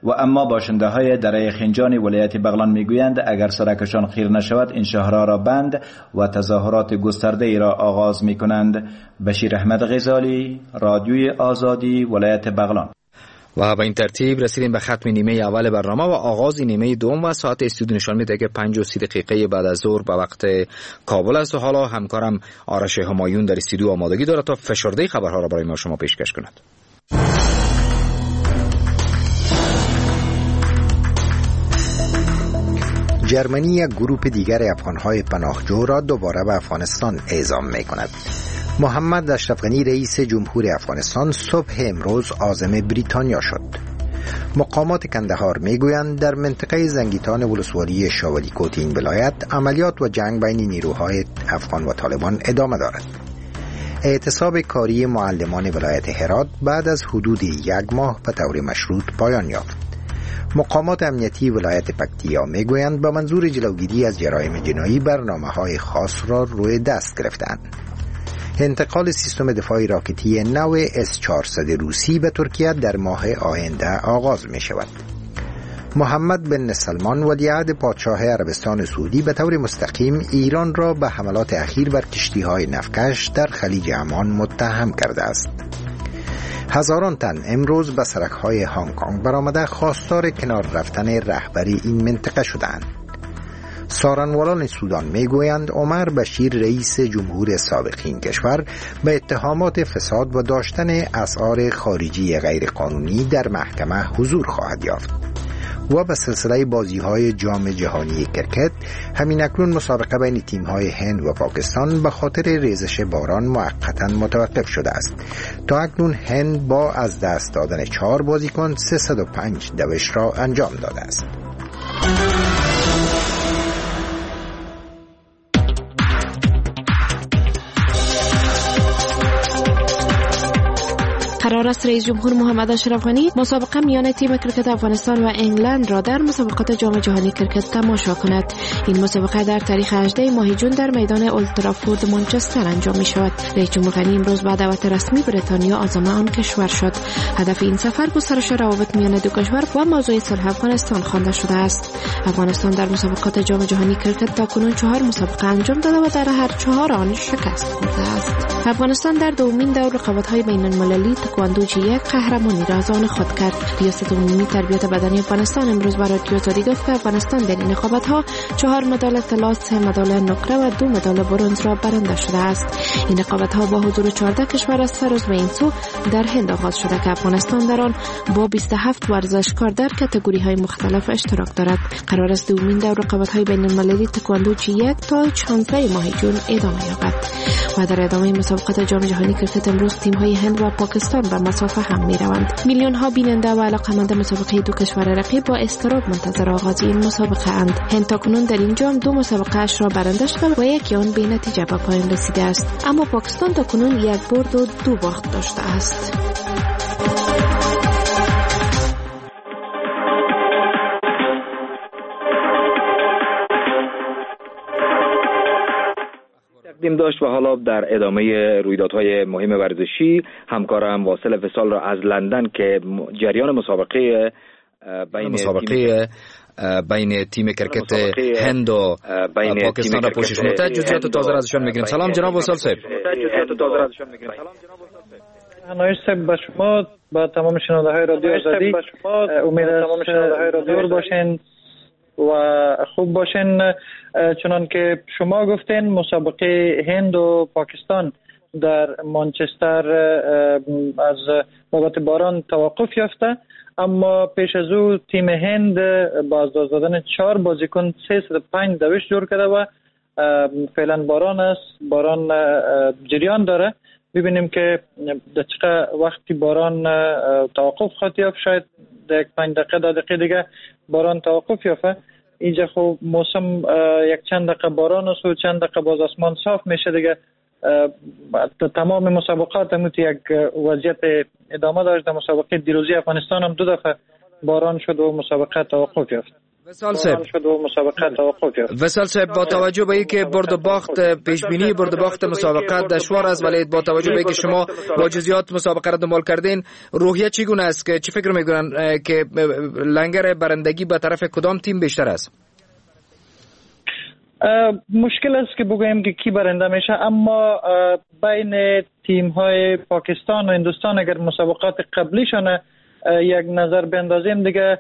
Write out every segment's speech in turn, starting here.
و اما باشنده های دره خنجان ولایت بغلان میگویند اگر سرکشان خیر نشود این شهرها را بند و تظاهرات گسترده ای را آغاز می کنند. بشیر احمد غزالی، رادیوی آزادی، ولایت بغلان. و به این ترتیب رسیدیم به ختم نیمه اول برنامه و آغاز نیمه دوم و ساعت استودیو نشان میده که 5:30 بعد از ظهر به وقت کابل است و حالا همکارم آرش همایون در استودیو آمادگی دارد تا فشرده خبرها را برای ما شما پیشکش کند. جرمنی یک گروه دیگر افغان‌های پناهجو را دوباره به افغانستان اعزام می‌کند. محمد اشرف غنی رئیس جمهور افغانستان صبح امروز عازم بریتانیا شد. مقامات کندهار میگویند در منطقه زنگیتان ولسوالی شاولی کوت این ولایت عملیات و جنگ بین نیروهای افغان و طالبان ادامه دارد. اعتصاب کاری معلمان ولایت هرات بعد از حدود 1 ماه به طور مشروط پایان یافت. مقامات امنیتی ولایت پکتیا میگویند به منظور جلوگیری از جرایم جنایی برنامه‌های خاص را روی دست گرفتند. انتقال سیستم دفاعی راکتی نو S-400 روسی به ترکیه در ماه آینده آغاز می شود. محمد بن سلمان ولیعهد پادشاه عربستان سعودی به طور مستقیم ایران را به حملات اخیر بر کشتی‌های نفتکش در خلیج عمان متهم کرده است. هزاران تن امروز به سرک‌های هنگ کنگ برآمده خواستار کنار رفتن رهبر این منطقه شدند. سارنوالان سودان میگویند عمر بشیر رئیس جمهور سابق این کشور به اتهامات فساد و داشتن اسعار خارجی غیرقانونی در محکمه حضور خواهد یافت. و به سلسله بازی‌های جام جهانی کرکت همین اکنون مسابقه بین تیم‌های هند و پاکستان به خاطر ریزش باران موقتاً متوقف شده است. تا اکنون هند با از دست دادن 4 بازیکن 305 دوش را انجام داده است. قرار است رئیس جمهور محمد اشرف غنی مسابقه میان تیم کرکت افغانستان و انگلند را در مسابقات جام جهانی کرکت تماشا کند. این مسابقه در تاریخ 18 ماه جون در میدان اولترافورد منچستر انجام می شود. رئیس جمهور غنی امروز با دعوت رسمی بریتانیا عازم آن کشور شد. هدف این سفر گسترش روابط میان دو کشور و موضوع صلح افغانستان خوانده شده است. افغانستان در مسابقات جام جهانی کرکت تاکنون 4 مسابقه انجام داده و در هر 4 آن شکست خورده است. افغانستان در دومین دور رقابت‌های بین‌المللی تکواندو G1 قهرمانی را از آن خود کرد. ریاست عمومی تربیت بدنی افغانستان امروز برای رادیو آزادی گفت که افغانستان در این رقابت‌ها 4 مدال طلا، 3 مدال نقره و 2 مدال برنز را برنده شده است. این رقابت‌ها با حضور 14 کشور از سر عضو این سو در هند آغاز شده که افغانستان در آن با 27 ورزشکار در کاتگوری‌های مختلف اشتراک دارد. قرار است دومین دور رقابت‌های بین‌المللی تکواندو G1 تا 16 ماه جون ادامه یابد. و در ادامه مسابقات جام جهانی کرکت امروز تیم‌های هند و پاکستان به مسافه هم می‌روند. میلیون‌ها بیننده و علاقه‌مند مسابقه دو کشور رقیب با اضطراب منتظر آغاز این مسابقه اند. هند تاکنون در این جام 2 مسابقه اش را برنده شده و یکی آن به نتیجه به پایان رسیده است. اما پاکستان تاکنون 1 برد و 2 باخت داشته است. تقدیم داشت و حالا در ادامه رویدادهای مهم ورزشی همکارم واصل فسال را از لندن که جریان مسابقه بین تیم کرکت هند و پاکستان را پوشش میده. جزئیات تازه را ازشان میگیریم. سلام جناب واصل صاحب. نایش صاحب به شما، با تمام شنونده‌های رادیو آزادی امیدوارم دور باشین و خوب باشین. چنان که شما گفتین مسابقه هند و پاکستان در منچستر از بابت باران توقف یافته، اما پیش از او تیم هند با از دست دادن 4 بازیکن 305 دوش جور کرده و فعلا باران است، باران جریان داره. ببینیم که در چقدر وقتی باران توقف خواهد یافت، شاید در 5 دقیقه 10 دقیقه دیگه باران توقف یافته. اینجا خب موسم یک چند دقیقه باران است و چند دقیقه باز آسمان صاف میشه دیگه. تمام مسابقات هم یک وضعیت ادامه داشت. در مسابقه دیروزی افغانستان هم 2 دفعه باران شد و مسابقه توقف یافت. وصال صاحب شد و مسابقه توقف یافت. وصال صاحب، با توجه به اینکه برد و باخت پیش بینی برد و باخت مسابقه دشوار است، ولی با توجه به اینکه شما با جزئیات مسابقه را دنبال کردین، روحیه چگونه است که چه فکر میکنن که لنگر برندگی به طرف کدام تیم بیشتر است؟ مشکل است که بگوییم که کی برنده میشه، اما بین تیم های پاکستان و هندوستان اگر مسابقات قبلیشان یک نظر بندازیم دیگه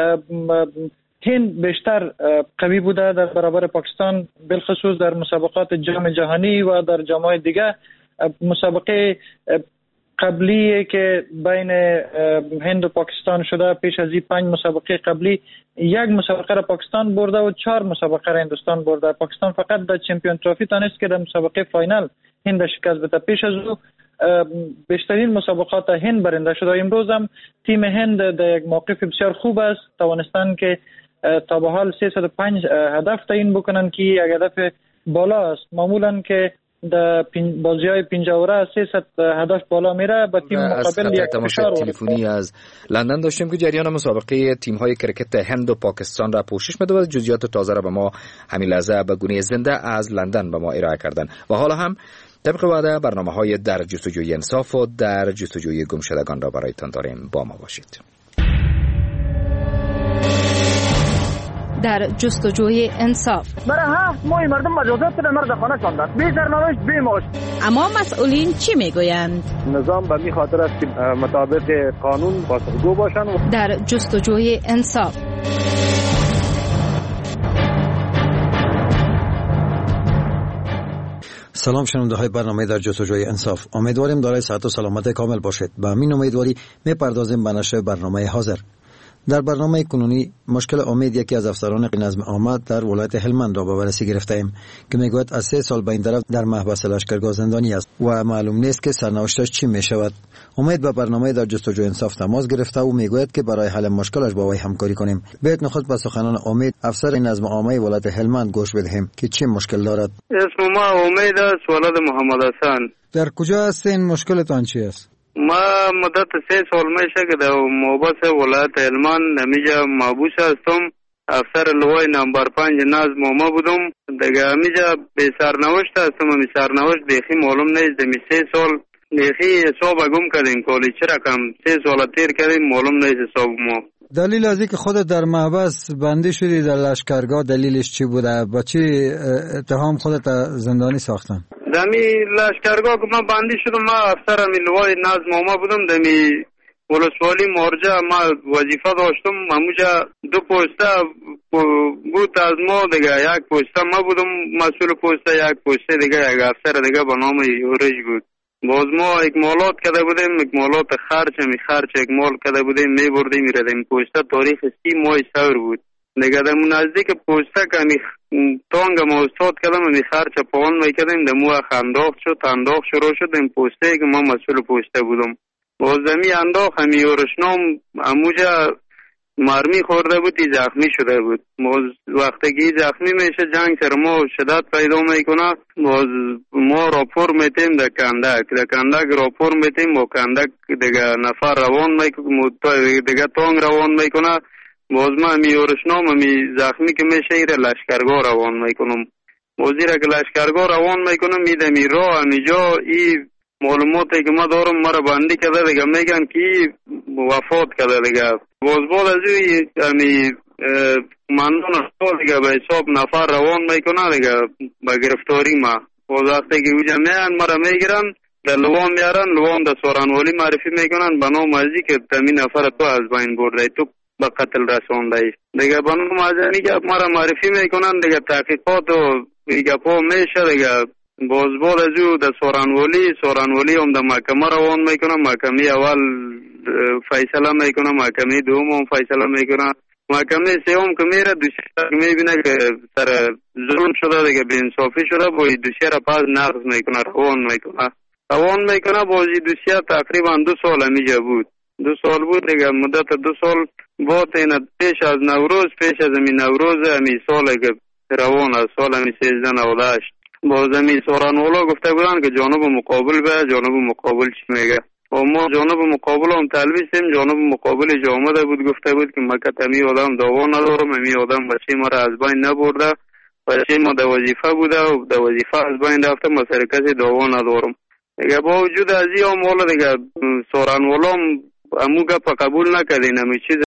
هند بیشتر قوی بوده در برابر پاکستان، بالخصوص در مسابقات جام جهانی و در جام‌های دیگه. مسابقه قبلی که بین هند و پاکستان شده، پیش از این 5 مسابقه قبلی 1 مسابقه را پاکستان برده و 4 مسابقه را هندوستان برده. پاکستان فقط در چمپیون تروفی تانست که در مسابقه فاینال هند شکست بده. پیش از او بیشترین مسابقات هند برنده شده. امروز هم تیم هند در یک موقف بسیار خوب است، توانستند که تا به حال 305 هدف تعیین بکنن که یک هدف بالا است. معمولا که در بازی‌های 50 اوره 300 هدف بالا میره، با تیم مقابل یک فشار تلفنی از لندن داشتیم که جریان مسابقه تیم‌های کرکت هند و پاکستان را پوشش می‌داد و جزئیات تازه را به ما همین لحظه به گونه زنده از لندن به ما ارائه کردن. و حالا هم طبق وعده برنامه‌های در جستجوی انصاف و در جستجوی گمشدگان را برایتان داریم. با ما باشید. در جستجوی انصاف. برای 7 ماه مردم مجازات به مرد خانه شاندند، بی سرنوشت بی معاش. اما مسئولین چی میگویند؟ نظام به می خاطر است که مطابق قانون پاسخگو باشند. در جستجوی انصاف. سلام شنونده های برنامه در جستجوی انصاف، امیدواریم دارای صحت و سلامت کامل باشید. با همین امیدواری میپردازیم به نشر برنامه حاضر. در برنامه کنونی مشکل امید یکی از افسران نظم عامه در ولایت هلمند را به بررسی گرفته ایم که میگوید از 3 سال به این طرف در محبس لشکرگاه زندانی است و معلوم نیست که سرنوشتش چی می شود. امید به برنامه در جستجوی انصاف تماس گرفته و میگوید که برای حل مشکلش با وی همکاری کنیم. بیایید نخست به سخنان امید افسر نظم عامه ولایت هلمند گوش بدهیم که چه مشکل دارد. اسم ما امید است، ولد محمد حسن. در کجا هستین؟ مشکلتان چی است؟ ما مدت 3 سال میشه که در محبس ولایت هلمند همیجا محبوس هستم. افسر لوای نمبر 5 نظم عامه بودم. دیگه همیجا به سرنوشت هستم. همی سرنوشت بیخی معلوم نیست. دمی 3 سال بیخی حساب گم کردیم، کالی چه رقم 3 سال تیر کردیم، معلوم نیست حساب ما. دلیل از اینکه خودت در محبس بندی شدی در لشکرگاه دلیلش چی بوده؟ با چی اتهام خودت زندانی ساختن؟ دمی لشکرگاه که من بندی شدم، ما افسر همی لوای نظم عامه بودم. دمی ولسوالی مرجع ما وظیفه داشتم. همونجا 2 پوسته بود از ما دیگه. 1 پوسته ما بودم مسئول پوسته، 1 پوسته دیگه یک افسر دیگه به نام یورش بود. باز ما اکمالات کرده بودیم، اکمالات خرچ اکمال کرده بودیم، می بردیم میردیم. پوسته تاریخ 30 ماه سور بود دیگه. در نزدیک پوسته که می تانگ ما استاد کردم، می خرچ پاون میکردیم، در مو انداخت شروع شد. این پوسته که ما مسئول پوسته بودم، باز دمی انداخت همی یورشنام اموجا مرمی خورده بود، زخمی شده بود. باز وقتی که زخمی میشه جنگ سر ما شدت پیدا میکنه. باز ما راپور میتیم در کندک راپور میتیم. با کندک دیگه نفر روان میکنه، دیگه تانگ روان میکنه. باز ما همی یورشنام همی زخمی که میشه ایره لشکرگاه روان میکنم. باز ایره که لشکرگاه روان میکنم میدمی راه همی جا ای معلوماتی که ما دارم مرا بندی کرده دیگه، میگن که وفات کرده دیگه. باز بعد از همی مندان دیگه به حساب نفر روان میکنه دیگه به گرفتاری ما. باز وقتی که اوجا میان مرا میگیرن در لوام میارن، لوام در سورانوالی معرفی میکنن به نام ازی که تمی نفر تو از بین برده، تو به قتل رسانده دیگه. به نام ازی که مرا معرفی میکنن دیگه، تحقیقات و دیگه پا میشه دیگه. باز بعد از او در سورانوالی هم در محکمه روان میکنه. محکمه اول فیصله میکنه، محکمه دوم هم فیصله میکنه، محکمه سوم که میره دوسیه میبینه که سر ظلم شده دیگه، بی انصافی شده، با دوسیه را پس نقض میکنه، روان میکنه. بازی دوسیه تقریبا 2 سال همیجا بود. 2 سال بود دیگه. مدت 2 سال بعد این پیش از نوروز همی سال که روان از سال همی 1398 باز همی سورانوالا گفته بودن که جانب مقابل چی میگه. و ما جانب مقابل هم تلویسیم. جانب مقابل آمده بود گفته بود که مکت امی آدم دعوا ندارم، امی آدم بچه ما را از بین نبرده، بچه ما در وظیفه بوده و در وظیفه از بین رفته، ما سر کسی دعوا ندارم. دیگه با وجود از این هم حالا دیگه سارنوالا هم امو گپ قبول نکردین، همی چیز